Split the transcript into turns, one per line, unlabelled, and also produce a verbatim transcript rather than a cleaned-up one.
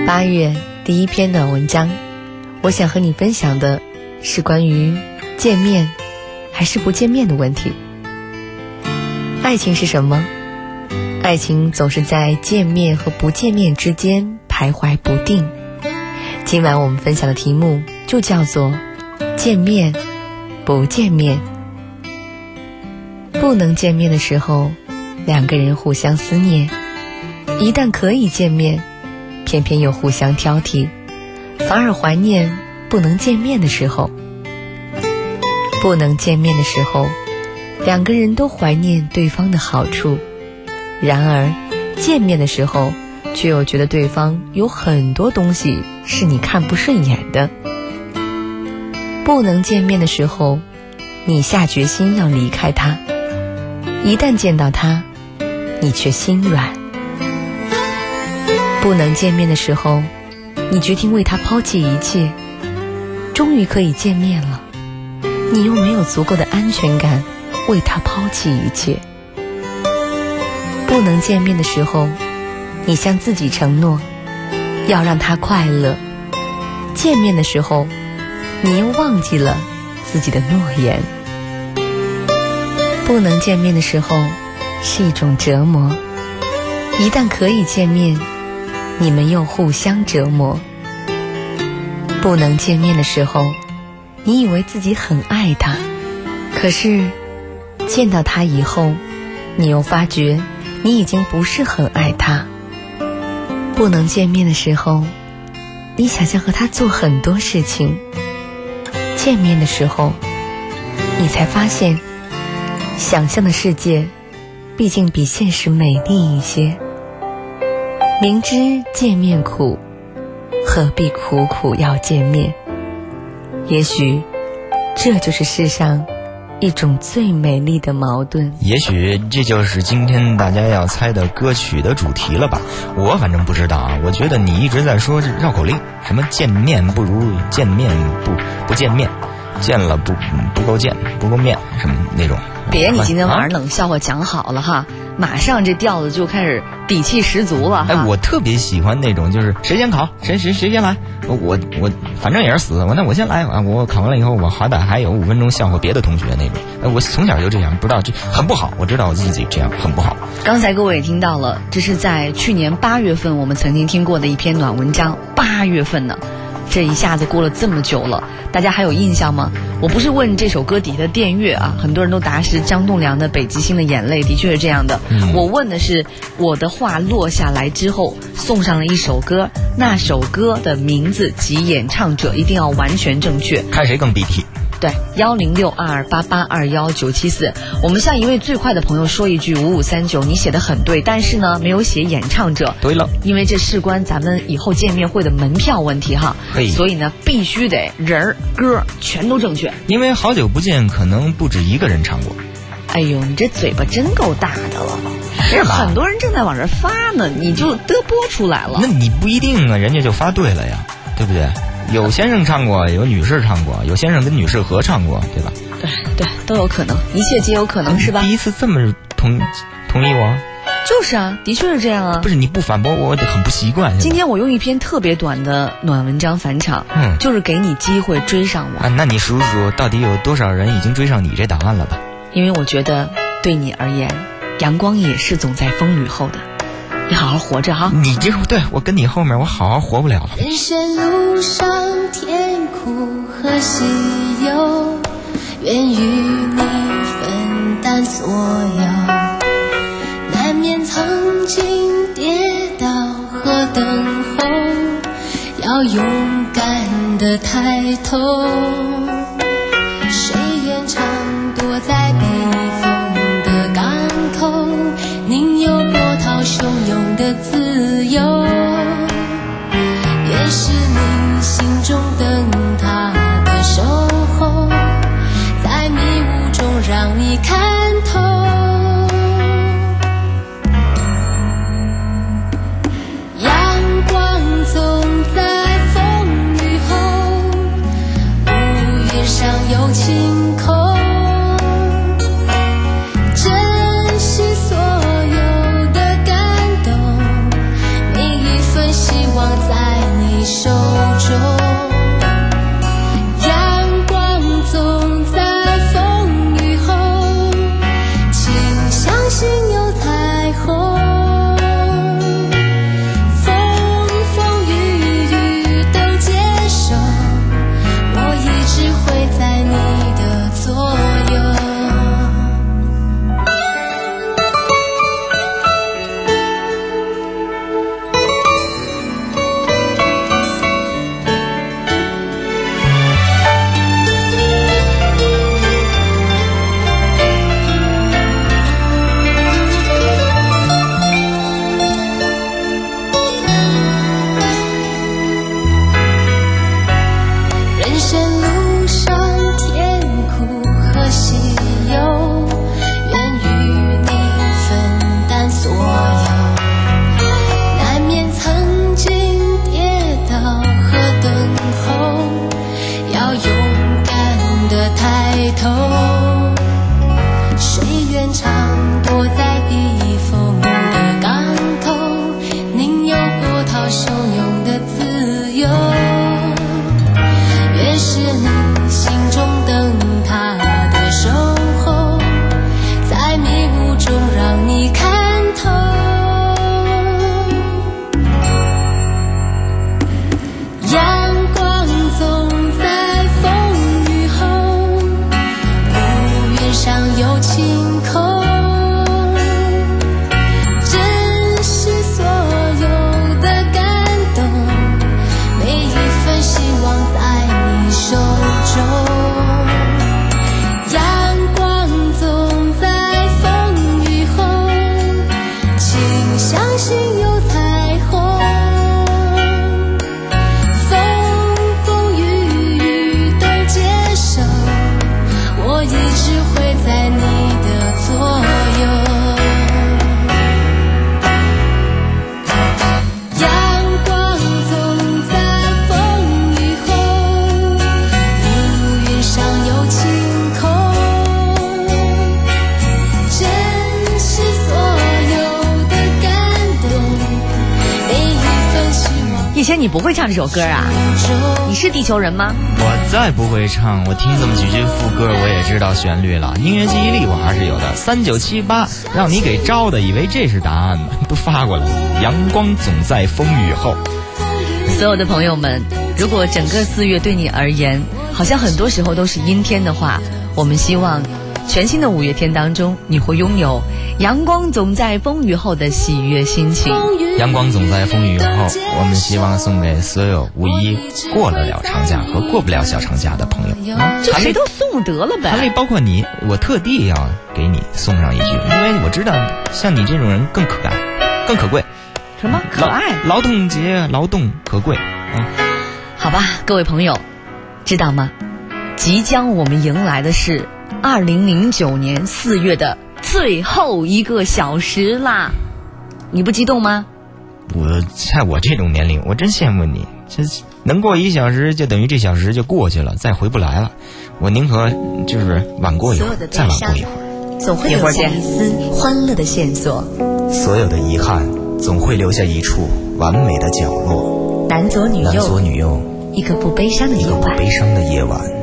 八月第一篇的文章，我想和你分享的是关于见面还是不见面的问题。爱情是什么？爱情总是在见面和不见面之间徘徊不定。今晚我们分享的题目就叫做见面不见面。不能见面的时候，两个人互相思念；一旦可以见面，偏偏又互相挑剔，反而怀念不能见面的时候。不能见面的时候，两个人都怀念对方的好处，然而见面的时候却又觉得对方有很多东西是你看不顺眼的。不能见面的时候，你下决心要离开他，一旦见到他，你却心软。不能见面的时候，你决定为他抛弃一切，终于可以见面了，你又没有足够的安全感为他抛弃一切。不能见面的时候，你向自己承诺要让他快乐，见面的时候你又忘记了自己的诺言。不能见面的时候是一种折磨，一旦可以见面，你们又互相折磨。不能见面的时候，你以为自己很爱他，可是见到他以后，你又发觉你已经不是很爱他。不能见面的时候，你想象和他做很多事情，见面的时候，你才发现想象的世界毕竟比现实美丽一些。明知见面苦，何必苦苦要见面？也许这就是世上一种最美丽的矛盾。
也许这就是今天大家要猜的歌曲的主题了吧？我反正不知道啊。我觉得你一直在说绕口令，什么见面不如见面不不见面，见了不不够见不够面，什么那种。
别，你今天晚上冷笑话讲好了哈，啊、马上这调子就开始底气十足了哈。
哎，我特别喜欢那种，就是谁先考，谁谁谁先来，我我反正也是死，我那我先来啊！我考完了以后，我好歹还有五分钟笑话别的同学那种。哎，我从小就这样，不知道这很不好，我知道我自己这样很不好。
刚才各位也听到了，这是在去年八月份我们曾经听过的一篇暖文章。八月份呢，这一下子过了这么久了，大家还有印象吗？我不是问这首歌底的电乐啊，很多人都答是张栋梁的《北极星的眼泪》，的确是这样的。嗯、我问的是我的话落下来之后送上了一首歌，那首歌的名字及演唱者一定要完全正确，
看谁更鼻涕。
对，幺零六二二八八二幺九七四。我们向一位最快的朋友说一句五五三九，你写的很对，但是呢没有写演唱者。
对了，
因为这事关咱们以后见面会的门票问题哈，所以呢必须得人儿歌全都正确。
因为好久不见，可能不止一个人唱过。
哎呦，你这嘴巴真够大的了，是吧？很多人正在往这发呢，你就得播出来了。
那你不一定啊，人家就发对了呀，对不对？有先生唱过，有女士唱过，有先生跟女士合唱过，对吧？
对对，都有可能，一切皆有可能，是吧？
第一次这么同同意我？
就是啊，的确是这样啊。
不是你不反驳我，很不习惯。
今天我用一篇特别短的暖文章返场，嗯，就是给你机会追上我。
啊，那你数数到底有多少人已经追上你这答案了吧？
因为我觉得对你而言，阳光也是总在风雨后的。你好好活着哈！
你这对我跟你后面，我好好活不了了。
人生路上甜苦和喜忧，愿与你分担所有。难免曾经跌倒和等候，要勇敢地抬头。谁愿常躲在避风的港口，宁有波涛汹涌的自由。也是你心中灯塔的守候，在迷雾中让你看透。阳光总在风雨后，乌云上有晴空。珍惜所有的感动，每
以前你不会唱这首歌啊？你是地球人吗？
我再不会唱，我听这么几句副歌我也知道旋律了，音乐记忆力我还是有的。三九七八让你给招的，以为这是答案呢，都发过来。阳光总在风雨后。
所有的朋友们，如果整个四月对你而言好像很多时候都是阴天的话，我们希望全新的五月天当中，你会拥有阳光总在风雨后的喜悦心情。
阳光总在风雨后，我们希望送给所有五一过得了长假和过不了小长假的朋友。
啊、这谁都送得了呗。
还没包括你，我特地要给你送上一句，因为我知道像你这种人更可爱，更可贵。
什么可爱？
劳动节，劳动可贵。嗯，
好吧，各位朋友，知道吗？即将我们迎来的是二零零九年四月的最后一个小时啦，你不激动吗？
我在我这种年龄，我真羡慕你，这能过一小时就等于这小时就过去了，再回不来了。我宁可就是晚过一会儿，再晚过一会儿，
总会留下一丝欢乐的线索。
所有的遗憾总会留下一处完美的角落。
男左女右，
男左女右，
一个不悲伤的夜晚，
一个不悲伤的夜晚。